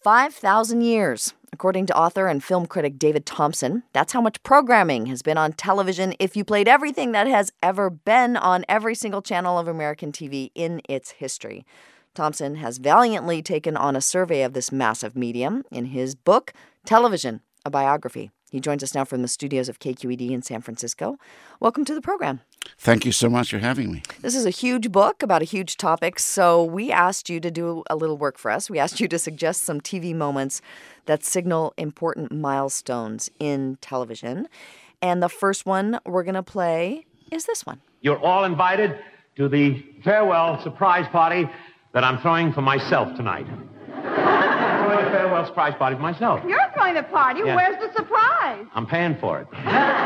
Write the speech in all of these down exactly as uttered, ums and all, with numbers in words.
five thousand years. According to author and film critic David Thompson, that's how much programming has been on television if you played everything that has ever been on every single channel of American T V in its history. Thompson has valiantly taken on a survey of this massive medium in his book, Television, a Biography. He joins us now from the studios of K Q E D in San Francisco. Welcome to the program. Thank you so much for having me. This is a huge book about a huge topic, so we asked you to do a little work for us. We asked you to suggest some T V moments that signal important milestones in television. And the first one we're going to play is this one. You're all invited to the farewell surprise party that I'm throwing for myself tonight. I'm throwing a farewell surprise party for myself. You're throwing the party? Yeah. Where's the surprise? I'm paying for it.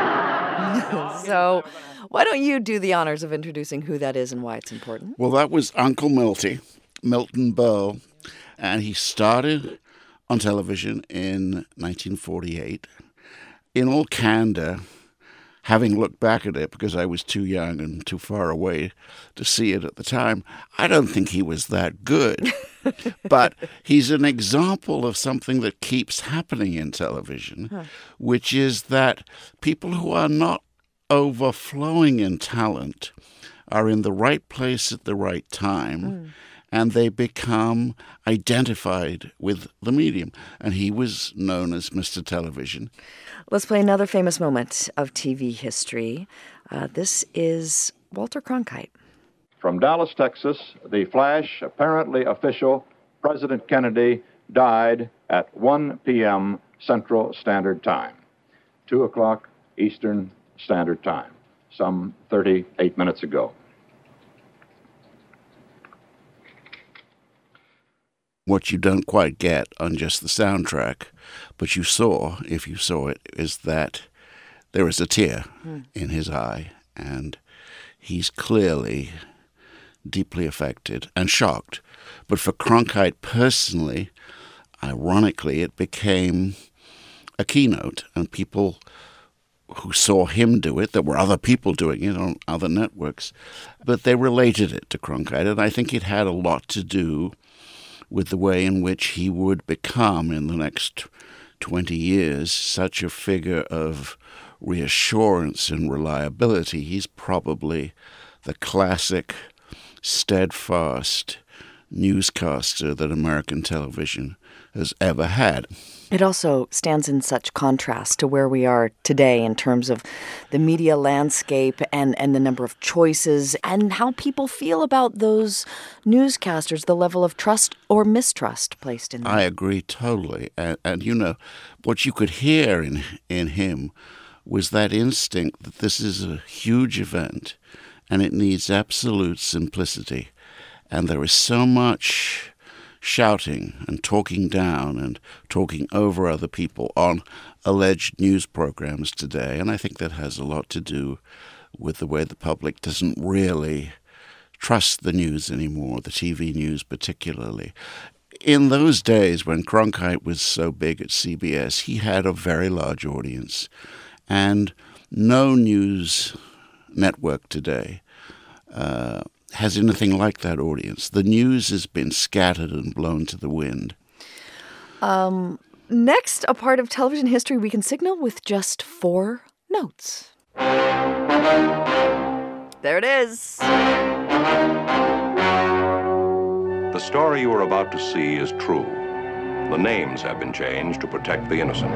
So why don't you do the honors of introducing who that is and why it's important? Well, that was Uncle Milty, Milton Berle, and he started on television in nineteen forty-eight. In all candor, having looked back at it, because I was too young and too far away to see it at the time, I don't think he was that good. But he's an example of something that keeps happening in television, huh. which is that people who are not overflowing in talent are in the right place at the right time, mm. and they become identified with the medium. And he was known as Mister Television. Let's play another famous moment of T V history. Uh, this is Walter Cronkite. From Dallas, Texas, the flash, apparently official, President Kennedy died at one p.m. Central Standard Time, two o'clock Eastern Standard Time, some thirty-eight minutes ago. What you don't quite get on just the soundtrack, but you saw, if you saw it, is that there is a tear hmm. in his eye, and he's clearly deeply affected and shocked. But for Cronkite personally, ironically, it became a keynote, and people who saw him do it, there were other people doing it on other networks, but they related it to Cronkite, and I think it had a lot to do with the way in which he would become in the next twenty years such a figure of reassurance and reliability. He's probably the classic, steadfast newscaster that American television has ever had. It also stands in such contrast to where we are today in terms of the media landscape and, and the number of choices and how people feel about those newscasters, the level of trust or mistrust placed in them. I agree totally. And, and you know, what you could hear in in him was that instinct that this is a huge event and it needs absolute simplicity. And there is so much shouting and talking down and talking over other people on alleged news programs today. And I think that has a lot to do with the way the public doesn't really trust the news anymore, the T V news particularly. In those days when Cronkite was so big at C B S, he had a very large audience. And no news network today uh, has anything like that audience. The news has been scattered and blown to the wind. Um, next, a part of television history we can signal with just four notes. There it is. The story you are about to see is true. The names have been changed to protect the innocent.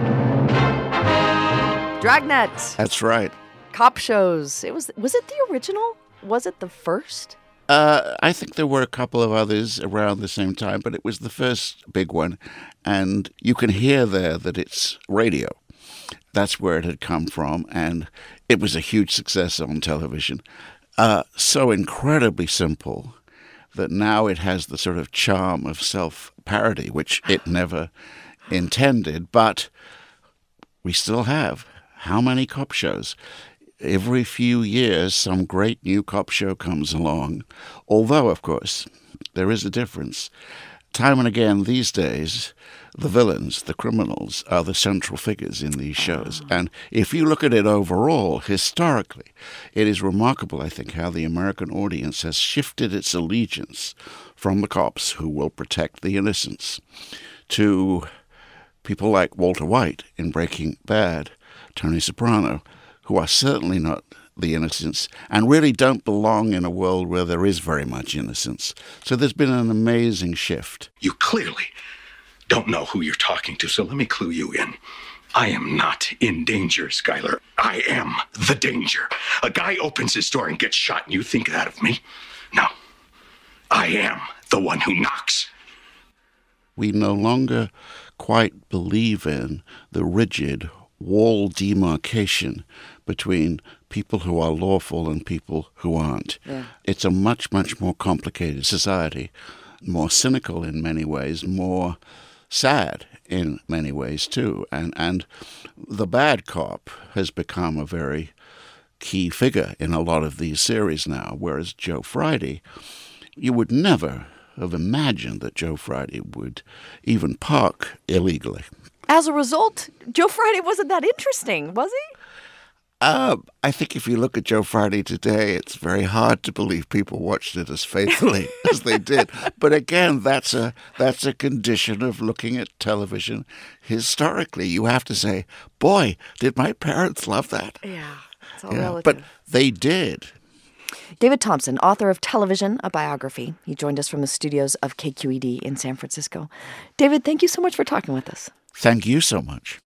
Dragnet. That's right. Cop shows. It was was it the original? Was it the first? Uh, I think there were a couple of others around the same time, but it was the first big one. And you can hear there that it's radio. That's where it had come from, and it was a huge success on television. Uh, so incredibly simple that now it has the sort of charm of self-parody, which it never intended, but we still have. How many cop shows? Every few years, some great new cop show comes along. Although, of course, there is a difference. Time and again these days, the villains, the criminals, are the central figures in these shows. And if you look at it overall, historically, it is remarkable, I think, how the American audience has shifted its allegiance from the cops who will protect the innocents to people like Walter White in Breaking Bad, Tony Soprano, who are certainly not the innocents and really don't belong in a world where there is very much innocence. So there's been an amazing shift. You clearly don't know who you're talking to, so let me clue you in. I am not in danger, Skyler. I am the danger. A guy opens his door and gets shot, and you think that of me? No. I am the one who knocks. We no longer quite believe in the rigid wall demarcation between people who are lawful and people who aren't. Yeah. It's a much, much more complicated society, more cynical in many ways, more sad in many ways too. And and the bad cop has become a very key figure in a lot of these series now, whereas Joe Friday, you would never have imagined that Joe Friday would even park illegally. As a result, Joe Friday wasn't that interesting, was he? Uh, I think if you look at Joe Friday today, it's very hard to believe people watched it as faithfully as they did. But again, that's a that's a condition of looking at television historically. You have to say, boy, did my parents love that? Yeah, it's all Yeah, relative. but they did. David Thompson, author of Television, a Biography. He joined us from the studios of K Q E D in San Francisco. David, thank you so much for talking with us. Thank you so much.